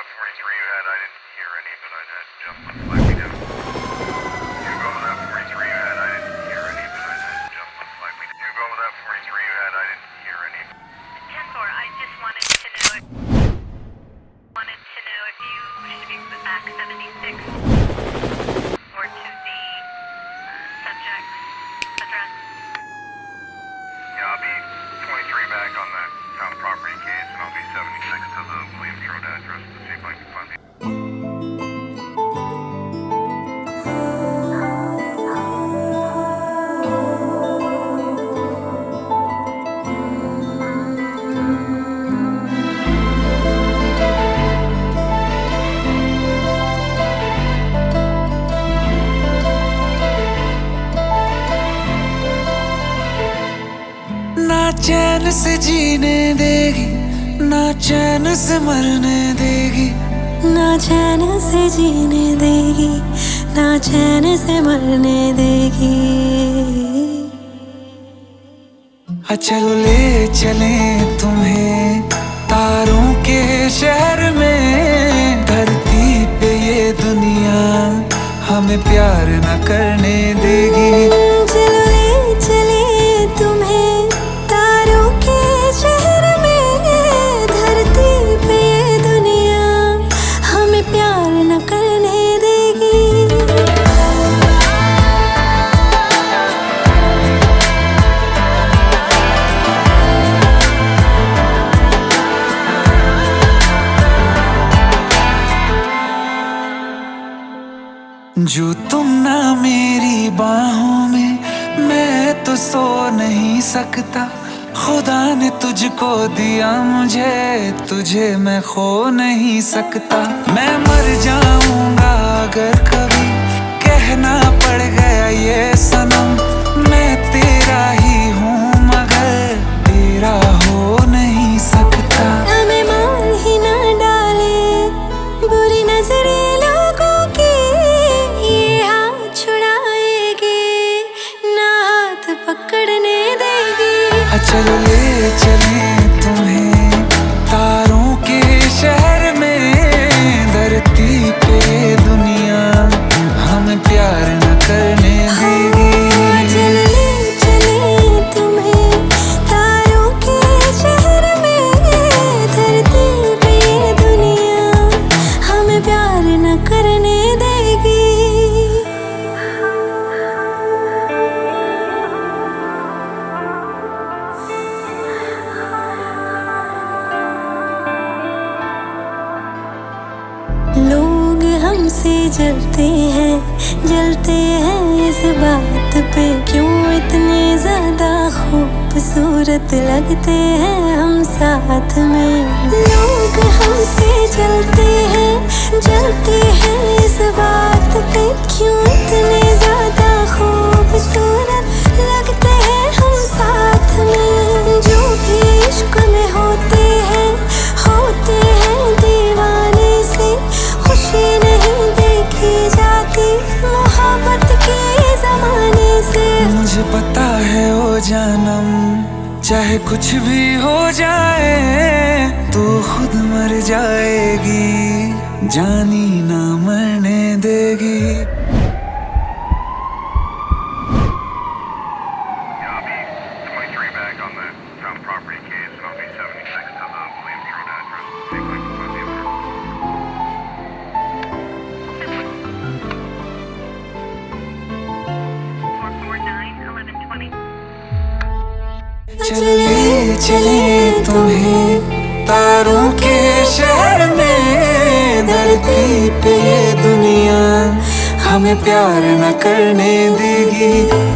43 you had, I didn't hear any, but I had adjustments like we do. You go with that 43 you had, I didn't hear any, but I had adjustments like we do. You go with that 43 you had, I didn't hear any. 10-4, I just wanted to know if you should be put back 76 or to the subject's address. Yeah, I'll be 23 back on that town property case, and I'll be 76 to the Williams Road address to see if I can find the... ना चैन से जीने देगी, ना चैन से मरने देगी, ना चैन से जीने देगी, ना चैन से मरने देगी। चलो ले चले तुम्हें तारों के शहर में, धरती पे ये दुनिया हमें प्यार न करने देगी। चलो ले चले तुम्हें तारों के शहर में, धरती पे ये दुनिया हमें प्यार न करने देगी। जो तुम ना मेरी बाहों में, मैं तो सो नहीं सकता। खुदा ने तुझको दिया मुझे, तुझे मैं खो नहीं सकता। मैं मर जाऊंगा अगर कभी कहना पड़ गया ये सनम, मैं तेरा ही हूँ मगर तेरा हो नहीं सकता। हमें मार ही ना डाले बुरी नजरे लोगों की, ये हाथ छुड़ाएगी ना हाथ पकड़ने देगी। चलो ले चले तुम्हें तारों के शहर में, धरती पे दुनिया हमें प्यार न करने देगी। चलो ले चले तुम्हें तारों के शहर में, धरती पे ये दुनिया हमें प्यार न करने देगी। लोग हमसे जलते हैं इस बात पे, क्यों इतने ज्यादा खूबसूरत लगते हैं हम साथ में। लोग हमसे जलते हैं इस बात पे, क्यों इतने ज्यादा खूबसूरत लगते हैं हम साथ में। जो भी इश्क में होते हैं दीवाने से, खुशी नहीं देखी जाती मोहब्बत के जमाने से। मुझे पता है ओ जानम, चाहे कुछ भी हो जाए तू खुद मर जाएगी, जानी ना मरने देगी। Yeah, I'll be 23 back on that town property case, and I'll be 76 to the Williams Road address to see if I can find the owner. चले चले तुम्हें तारों के शहर में, धरती पे ये दुनिया हमें प्यार न करने देगी।